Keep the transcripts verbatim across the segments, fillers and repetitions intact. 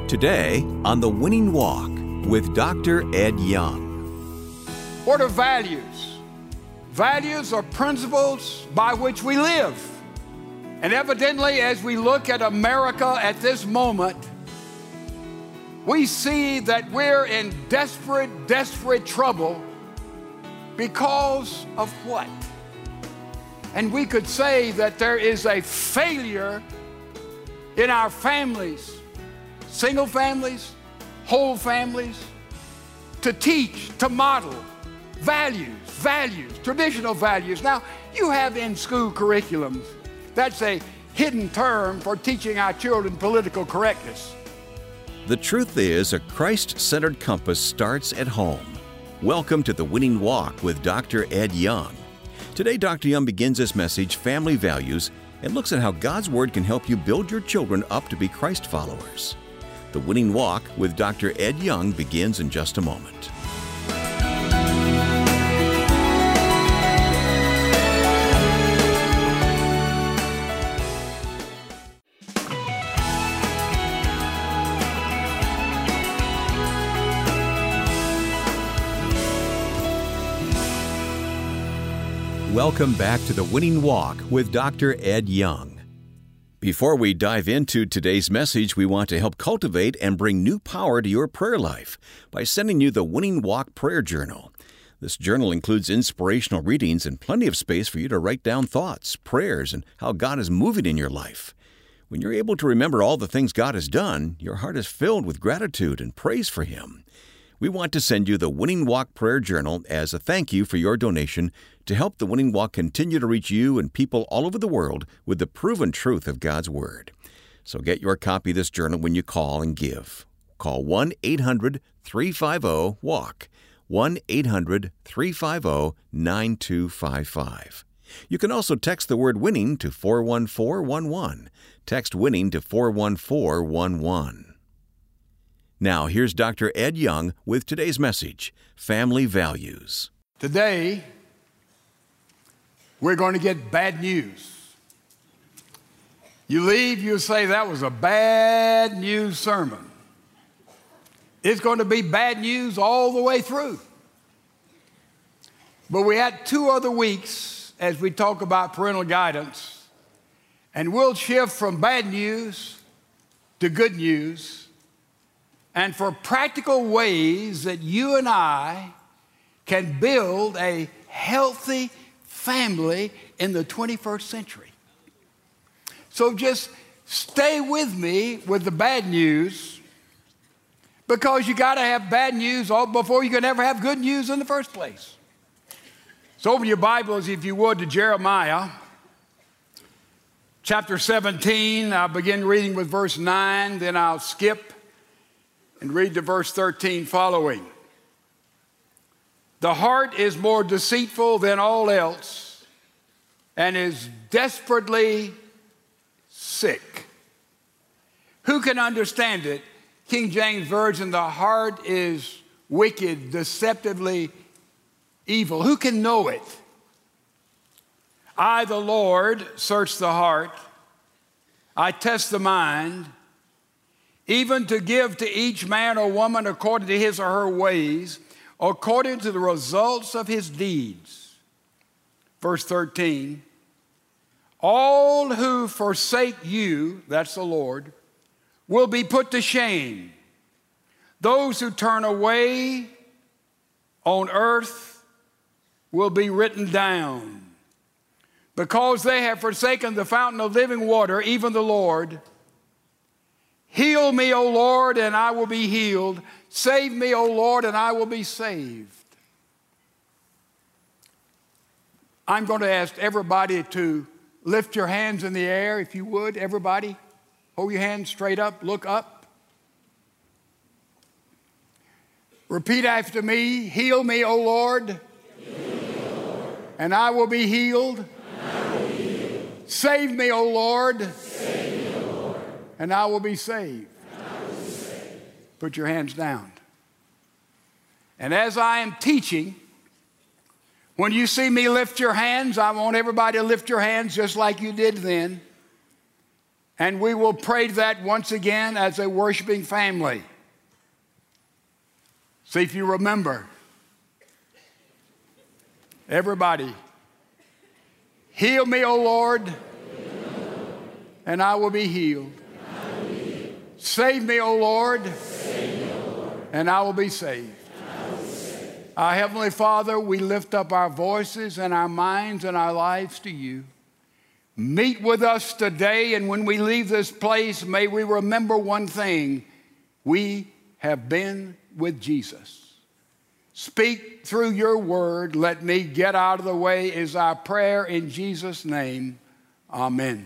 Today on The Winning Walk with Doctor Ed Young. What are values? Values are principles by which we live. And evidently, as we look at America at this moment, we see that we're in desperate, desperate trouble because of what? And we could say that there is a failure in our families, single families, whole families, to teach, to model values, values, traditional values. Now, you have in school curriculums, that's a hidden term for teaching our children political correctness. The truth is, a Christ-centered compass starts at home. Welcome to The Winning Walk with Doctor Ed Young. Today, Doctor Young begins his message, Family Values, and looks at how God's Word can help you build your children up to be Christ followers. The Winning Walk with Doctor Ed Young begins in just a moment. Welcome back to The Winning Walk with Doctor Ed Young. Before we dive into today's message, we want to help cultivate and bring new power to your prayer life by sending you the Winning Walk Prayer Journal. This journal includes inspirational readings and plenty of space for you to write down thoughts, prayers, and how God is moving in your life. When you're able to remember all the things God has done, your heart is filled with gratitude and praise for Him. We want to send you the Winning Walk Prayer Journal as a thank you for your donation to help the Winning Walk continue to reach you and people all over the world with the proven truth of God's Word. So get your copy of this journal when you call and give. Call one eight hundred three five zero walk, one eight hundred three five zero nine two five five. You can also text the word WINNING to four one four one one. Text WINNING to four one four one one. Now, here's Doctor Ed Young with today's message, Family Values. Today, we're going to get bad news. You leave, you say, that was a bad news sermon. It's going to be bad news all the way through. But we had two other weeks as we talk about parental guidance, and we'll shift from bad news to good news, and for practical ways that you and I can build a healthy family in the twenty-first century. So just stay with me with the bad news, because you got to have bad news all before you can ever have good news in the first place. So open your Bibles, if you would, to Jeremiah chapter seventeen. I'll begin reading with verse nine, then I'll skip and read to verse thirteen following. The heart is more deceitful than all else and is desperately sick. Who can understand it? King James Version, the heart is wicked, deceptively evil. Who can know it? I, the Lord, search the heart. I test the mind, even to give to each man or woman according to his or her ways, according to the results of his deeds. Verse thirteen, all who forsake you, that's the Lord, will be put to shame. Those who turn away on earth will be written down. Because they have forsaken the fountain of living water, even the Lord. Heal me, O Lord, and I will be healed. Save me, O Lord, and I will be saved. I'm going to ask everybody to lift your hands in the air, if you would. Everybody, hold your hands straight up, look up. Repeat after me. Heal me, O Lord, Heal me, O Lord. And I will be healed. And I will be healed. Save me, O Lord. Save me, O Lord. And I will be saved. And I will be saved. Put your hands down. And as I am teaching, when you see me lift your hands, I want everybody to lift your hands just like you did then. And we will pray that once again as a worshiping family. See if you remember. Everybody. Heal me, O Lord, and I will be healed. Save me, O Lord, and I will be saved. Our Heavenly Father, we lift up our voices and our minds and our lives to you. Meet with us today, and when we leave this place, may we remember one thing. We have been with Jesus. Speak through your word. Let me get out of the way is our prayer in Jesus' name. Amen.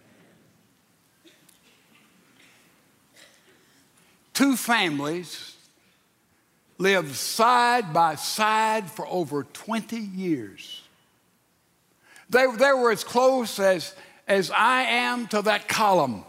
Two families lived side by side for over twenty years. They, they were as close as, as I am to that column.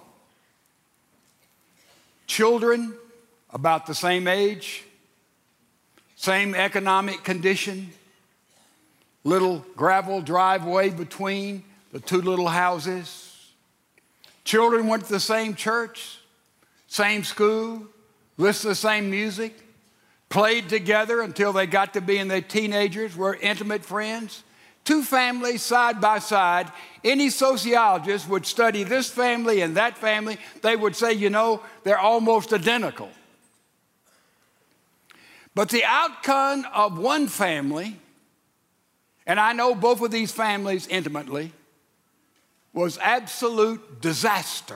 Children about the same age, same economic condition, little gravel driveway between the two little houses. Children went to the same church, same school, listened to the same music, played together until they got to be in their teenagers, were intimate friends. Two families side by side. Any sociologist would study this family and that family. They would say, you know, they're almost identical. But the outcome of one family, and I know both of these families intimately, was absolute disaster.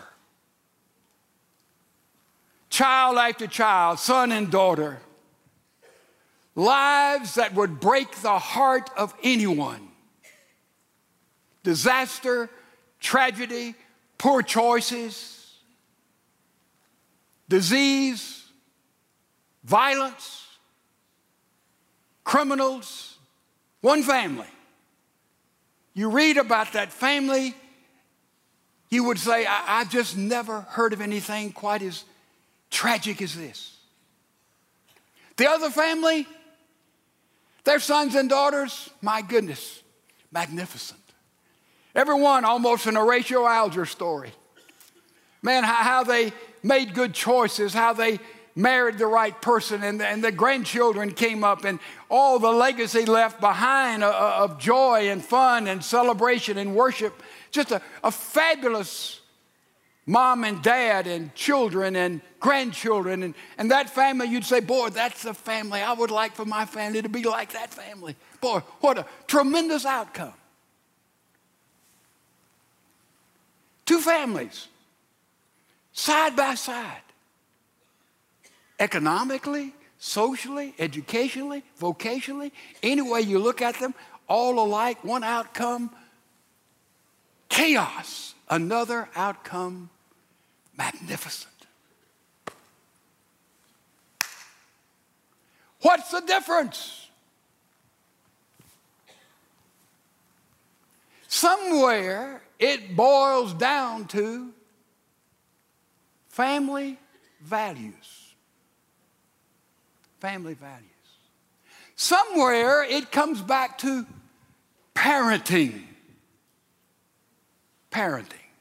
Child after child, son and daughter, lives that would break the heart of anyone. Disaster, tragedy, poor choices, disease, violence, criminals, one family. You read about that family, you would say, I, I've just never heard of anything quite as tragic as this. The other family, their sons and daughters, my goodness, magnificent. Everyone almost an Horatio Alger story. Man, how, how they made good choices, how they married the right person, and, and the grandchildren came up, and all the legacy left behind of, of joy and fun and celebration and worship. Just a, a fabulous mom and dad and children and grandchildren. And, and that family, you'd say, boy, that's the family I would like for my family to be like that family. Boy, what a tremendous outcome. Two families, side by side, economically, socially, educationally, vocationally, any way you look at them, all alike, one outcome, chaos, another outcome, magnificent. What's the difference? Somewhere it boils down to family values. Family values. Somewhere it comes back to parenting. Parenting.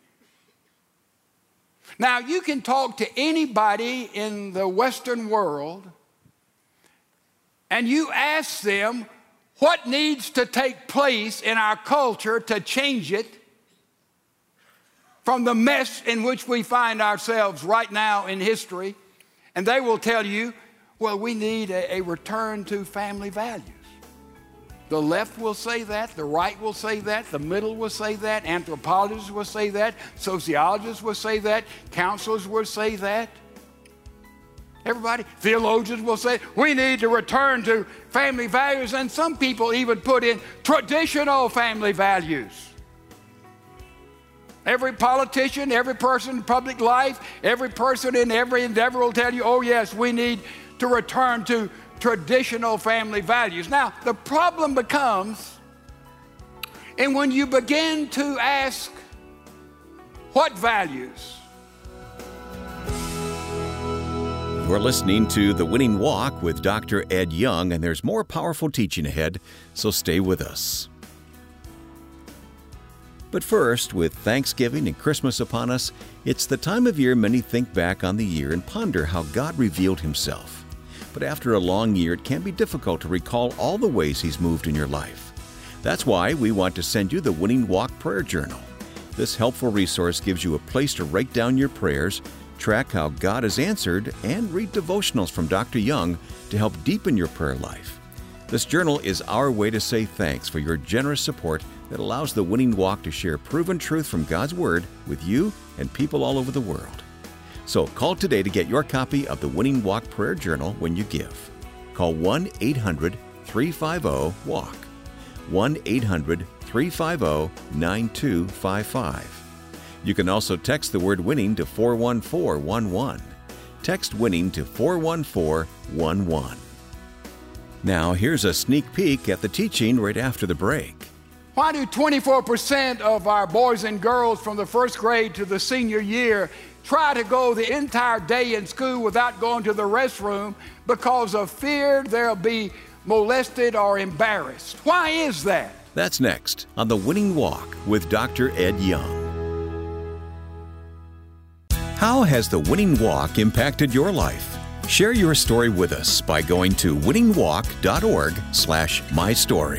Now, you can talk to anybody in the Western world and you ask them what needs to take place in our culture to change it from the mess in which we find ourselves right now in history, and they will tell you, well, we need a, a return to family values. The left will say that, the right will say that, the middle will say that, anthropologists will say that, sociologists will say that, counselors will say that. Everybody, theologians will say, we need to return to family values, and some people even put in traditional family values. Every politician, every person in public life, every person in every endeavor will tell you, oh yes, we need to return to traditional family values. Now, the problem becomes, and when you begin to ask, what values? You're listening to The Winning Walk with Doctor Ed Young, and there's more powerful teaching ahead, so stay with us. But first, with Thanksgiving and Christmas upon us, it's the time of year many think back on the year and ponder how God revealed Himself. But after a long year, it can be difficult to recall all the ways He's moved in your life. That's why we want to send you the Winning Walk Prayer Journal. This helpful resource gives you a place to write down your prayers, track how God has answered, and read devotionals from Doctor Young to help deepen your prayer life. This journal is our way to say thanks for your generous support that allows the Winning Walk to share proven truth from God's Word with you and people all over the world. So call today to get your copy of the Winning Walk Prayer Journal when you give. Call one eight hundred three five zero walk, one eight hundred three five zero nine two five five. You can also text the word WINNING to four one four one one. Text WINNING to four one four one one. Now, here's a sneak peek at the teaching right after the break. Why do twenty-four percent of our boys and girls from the first grade to the senior year try to go the entire day in school without going to the restroom because of fear they'll be molested or embarrassed? Why is that? That's next on The Winning Walk with Doctor Ed Young. How has The Winning Walk impacted your life? Share your story with us by going to winning walk dot org slash my story.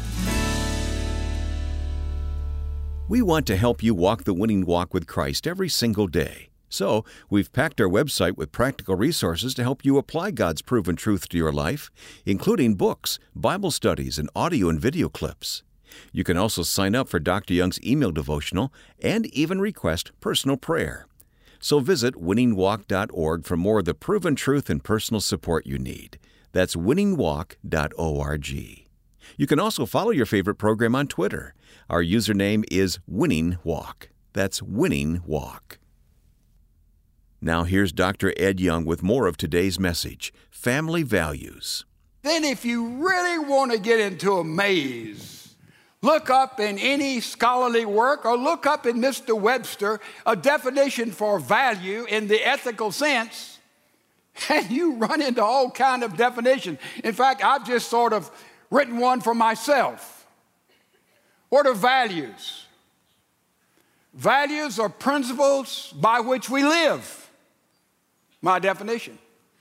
We want to help you walk the winning walk with Christ every single day. So, we've packed our website with practical resources to help you apply God's proven truth to your life, including books, Bible studies, and audio and video clips. You can also sign up for Doctor Young's email devotional and even request personal prayer. So visit winning walk dot org for more of the proven truth and personal support you need. That's winning walk dot org. You can also follow your favorite program on Twitter. Our username is Winning Walk. That's Winning Walk. Now here's Doctor Ed Young with more of today's message, Family Values. Then if you really want to get into a maze, look up in any scholarly work or look up in Mister Webster a definition for value in the ethical sense, and you run into all kind of definitions. In fact, I've just sort of written one for myself. What are values? Values are principles by which we live. My definition.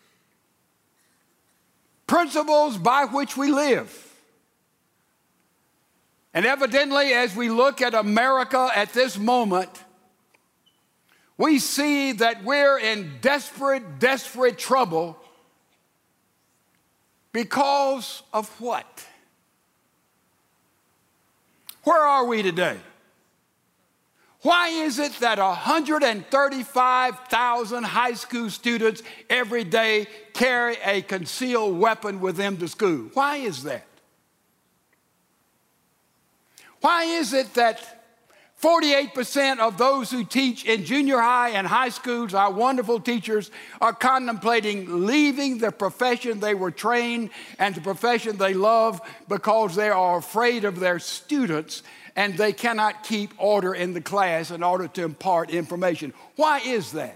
Principles by which we live. And evidently, as we look at America at this moment, we see that we're in desperate, desperate trouble because of what? Where are we today? Why is it that one hundred thirty-five thousand high school students every day carry a concealed weapon with them to school? Why is that? Why is it that forty-eight percent of those who teach in junior high and high schools, our wonderful teachers, are contemplating leaving the profession they were trained and the profession they love because they are afraid of their students and they cannot keep order in the class in order to impart information? Why is that?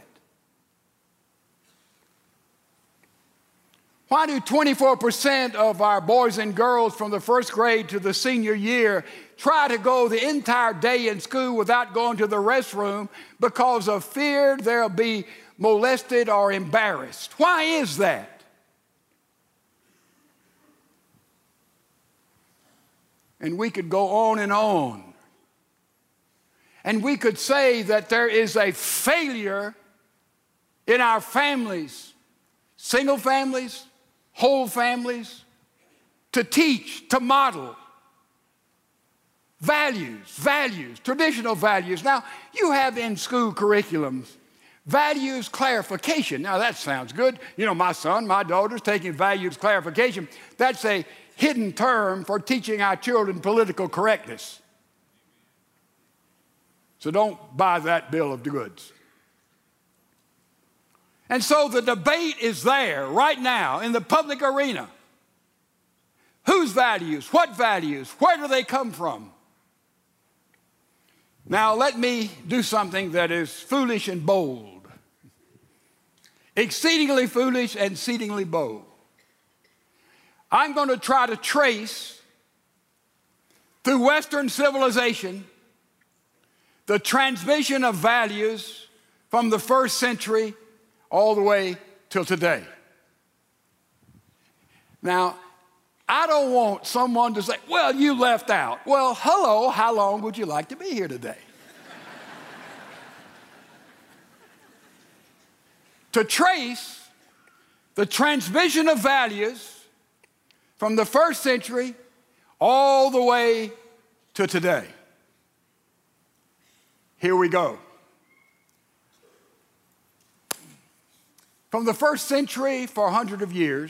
Why do twenty-four percent of our boys and girls from the first grade to the senior year try to go the entire day in school without going to the restroom because of fear they'll be molested or embarrassed? Why is that? And we could go on and on. And we could say that there is a failure in our families, single families, whole families, to teach, to model values, values, traditional values. Now, you have in school curriculums values clarification. Now, that sounds good. You know, my son, my daughter's taking values clarification. That's a hidden term for teaching our children political correctness. So don't buy that bill of goods. And so the debate is there right now in the public arena. Whose values? What values? Where do they come from? Now let me do something that is foolish and bold. Exceedingly foolish and exceedingly bold. I'm going to try to trace through Western civilization the transmission of values from the first century all the way till today. Now, I don't want someone to say, well, you left out. Well, hello, how long would you like to be here today? To trace the transmission of values from the first century all the way to today. Here we go. From the first century for a hundred of years,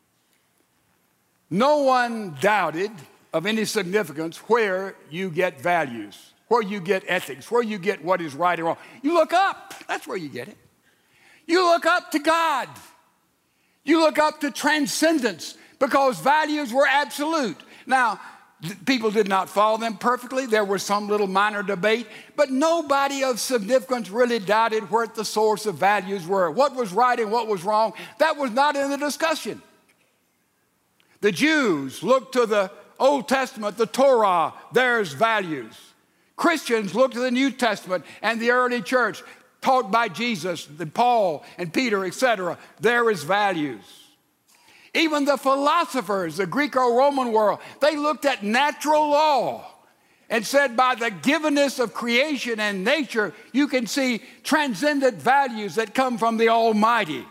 no one doubted of any significance where you get values, where you get ethics, where you get what is right and wrong. You look up, that's where you get it. You look up to God. You look up to transcendence because values were absolute. Now, people did not follow them perfectly. There was some little minor debate, but nobody of significance really doubted where the source of values were. What was right and what was wrong, that was not in the discussion. The Jews looked to the Old Testament, the Torah, there's values. Christians looked to the New Testament and the early church, taught by Jesus, and Paul and Peter, et cetera. There is values. Even the philosophers, the Greco-Roman world, they looked at natural law and said by the givenness of creation and nature, you can see transcendent values that come from the Almighty.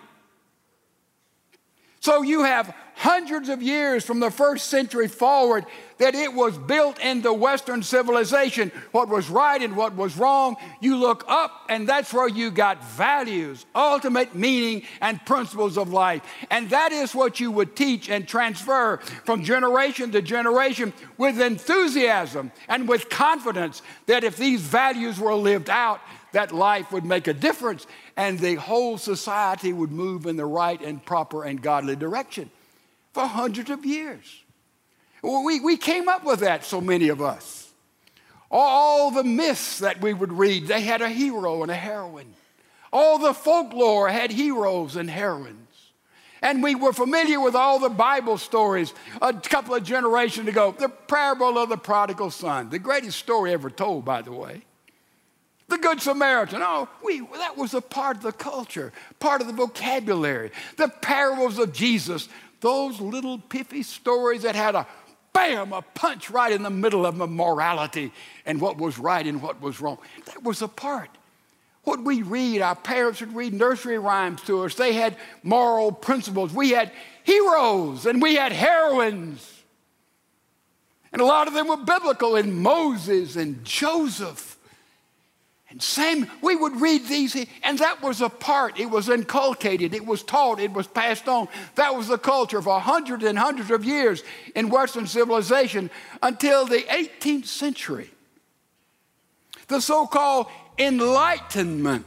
So you have hundreds of years from the first century forward that it was built into Western civilization. What was right and what was wrong, you look up and that's where you got values, ultimate meaning and principles of life. And that is what you would teach and transfer from generation to generation with enthusiasm and with confidence that if these values were lived out, that life would make a difference and the whole society would move in the right and proper and godly direction for hundreds of years. We, we came up with that, so many of us. All the myths that we would read, they had a hero and a heroine. All the folklore had heroes and heroines. And we were familiar with all the Bible stories a couple of generations ago. The parable of the prodigal son, the greatest story ever told, by the way. The Good Samaritan, oh, we, that was a part of the culture, part of the vocabulary. The parables of Jesus, those little piffy stories that had a bam, a punch right in the middle of them, morality and what was right and what was wrong. That was a part. What we read, our parents would read nursery rhymes to us. They had moral principles. We had heroes and we had heroines. And a lot of them were biblical, in Moses and Joseph. And Sam, we would read these, and that was a part. It was inculcated, it was taught, it was passed on. That was the culture for hundreds and hundreds of years in Western civilization until the eighteenth century. The so-called Enlightenment.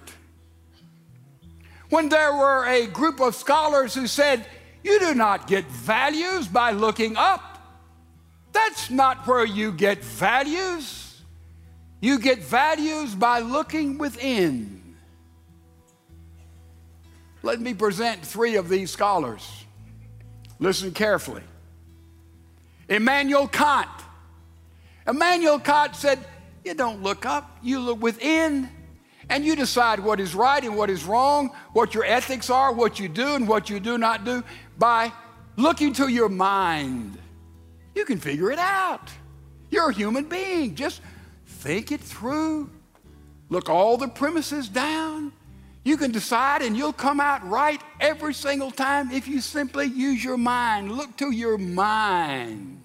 When there were a group of scholars who said, you do not get values by looking up. That's not where you get values. You get values by looking within. Let me present three of these scholars. Listen carefully. Immanuel Kant. Immanuel Kant said, you don't look up, you look within, and you decide what is right and what is wrong, what your ethics are, what you do and what you do not do, by looking to your mind. You can figure it out. You're a human being. Just think it through. Look all the premises down. You can decide and you'll come out right every single time if you simply use your mind. Look to your mind.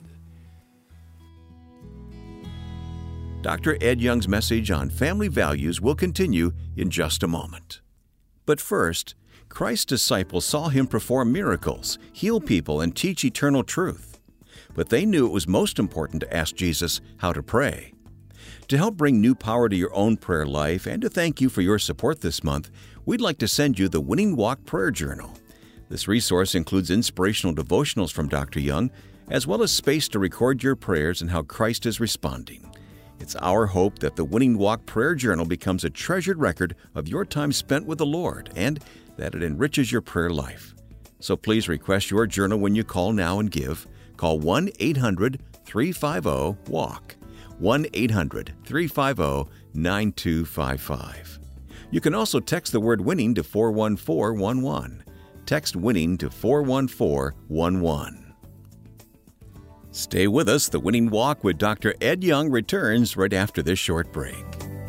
Doctor Ed Young's message on family values will continue in just a moment. But first, Christ's disciples saw him perform miracles, heal people, and teach eternal truth. But they knew it was most important to ask Jesus how to pray. To help bring new power to your own prayer life and to thank you for your support this month, we'd like to send you the Winning Walk Prayer Journal. This resource includes inspirational devotionals from Doctor Young, as well as space to record your prayers and how Christ is responding. It's our hope that the Winning Walk Prayer Journal becomes a treasured record of your time spent with the Lord and that it enriches your prayer life. So please request your journal when you call now and give. Call one eight hundred three five zero walk. one eight hundred three five zero nine two five five. You can also text the word winning to four one four one one. Text winning to four one four one one. Stay with us. The Winning Walk with Doctor Ed Young returns right after this short break.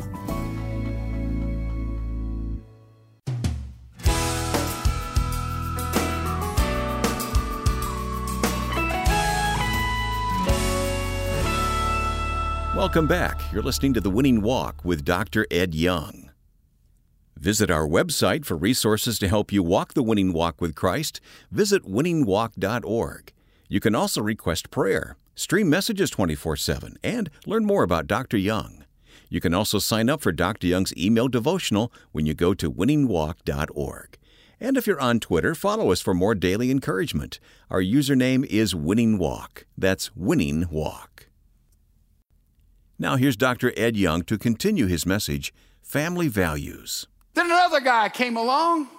Welcome back. You're listening to The Winning Walk with Doctor Ed Young. Visit our website for resources to help you walk the winning walk with Christ. Visit winning walk dot org. You can also request prayer, stream messages twenty-four seven, and learn more about Doctor Young. You can also sign up for Doctor Young's email devotional when you go to winning walk dot org. And if you're on Twitter, follow us for more daily encouragement. Our username is Winning Walk. That's Winning Walk. Now here's Doctor Ed Young to continue his message, Family Values. Then another guy came along,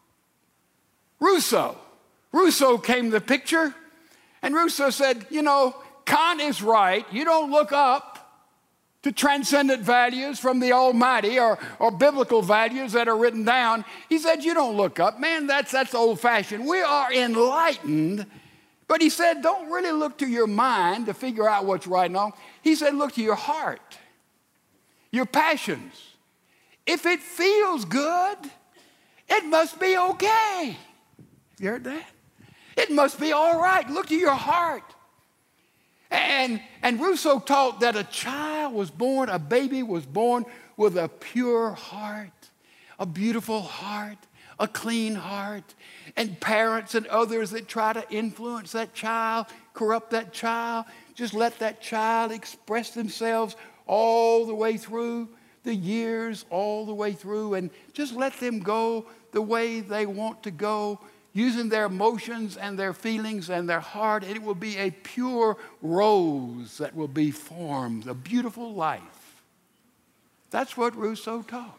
Rousseau. Rousseau came to the picture, and Rousseau said, you know, Kant is right. You don't look up to transcendent values from the Almighty or, or biblical values that are written down. He said, you don't look up. Man, that's, that's old-fashioned. We are enlightened. But he said, don't really look to your mind to figure out what's right and wrong. He said, look to your heart, your passions. If it feels good, it must be okay. You heard that? It must be all right. Look to your heart. And, and Rousseau taught that a child was born, a baby was born with a pure heart, a beautiful heart, a clean heart. And parents and others that try to influence that child, corrupt that child, just let that child express themselves all the way through the years, all the way through, and just let them go the way they want to go, using their emotions and their feelings and their heart, and it will be a pure rose that will be formed, a beautiful life. That's what Rousseau taught.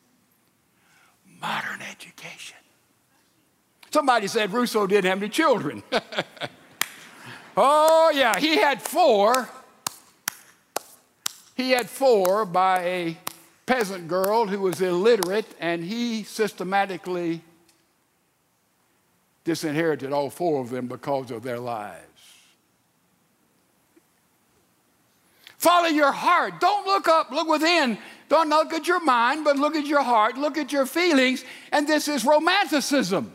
Modern education. Somebody said Rousseau didn't have any children. Oh, yeah, he had four. He had four by a peasant girl who was illiterate, and he systematically disinherited all four of them because of their lives. Follow your heart. Don't look up, look within. Don't look at your mind, but look at your heart, look at your feelings, and this is romanticism.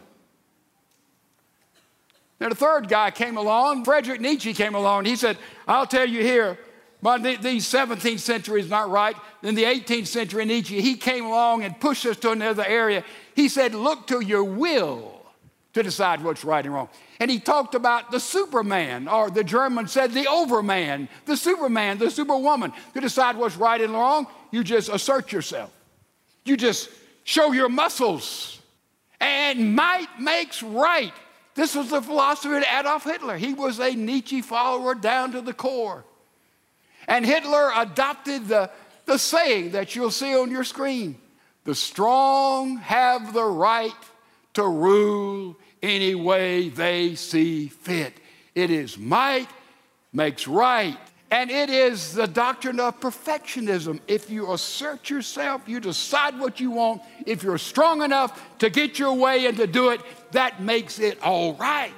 Now, the third guy came along, Friedrich Nietzsche came along. He said, I'll tell you here, but the, the seventeenth century is not right. In the eighteenth century, Nietzsche, he came along and pushed us to another area. He said, look to your will to decide what's right and wrong. And he talked about the Superman, or the German said the Overman, the Superman, the Superwoman. To decide what's right and wrong, you just assert yourself. You just show your muscles. And might makes right. This was the philosophy of Adolf Hitler. He was a Nietzsche follower down to the core. And Hitler adopted the, the saying that you'll see on your screen. The strong have the right to rule any way they see fit. It is might makes right. And it is the doctrine of perfectionism. If you assert yourself, you decide what you want. If you're strong enough to get your way and to do it, that makes it all right.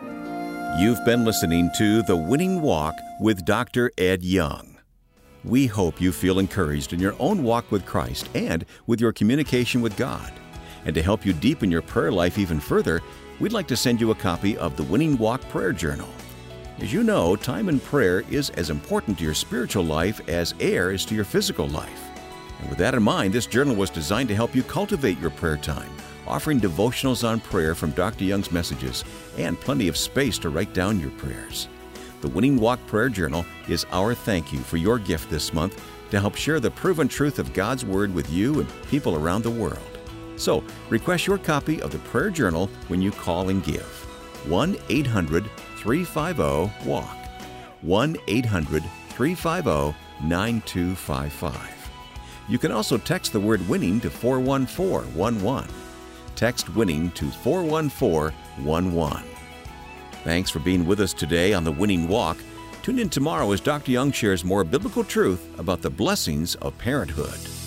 You've been listening to The Winning Walk with Doctor Ed Young. We hope you feel encouraged in your own walk with Christ and with your communication with God. And to help you deepen your prayer life even further, we'd like to send you a copy of the Winning Walk Prayer Journal. As you know, time in prayer is as important to your spiritual life as air is to your physical life. And with that in mind, this journal was designed to help you cultivate your prayer time, offering devotionals on prayer from Doctor Young's messages and plenty of space to write down your prayers. The Winning Walk Prayer Journal is our thank you for your gift this month to help share the proven truth of God's Word with you and people around the world. So, request your copy of the Prayer Journal when you call and give. one eight hundred three five zero walk. one eight hundred three five zero nine two five five. You can also text the word winning to four one four one one. Text winning to four one four one one. Thanks for being with us today on The Winning Walk. Tune in tomorrow as Doctor Young shares more biblical truth about the blessings of parenthood.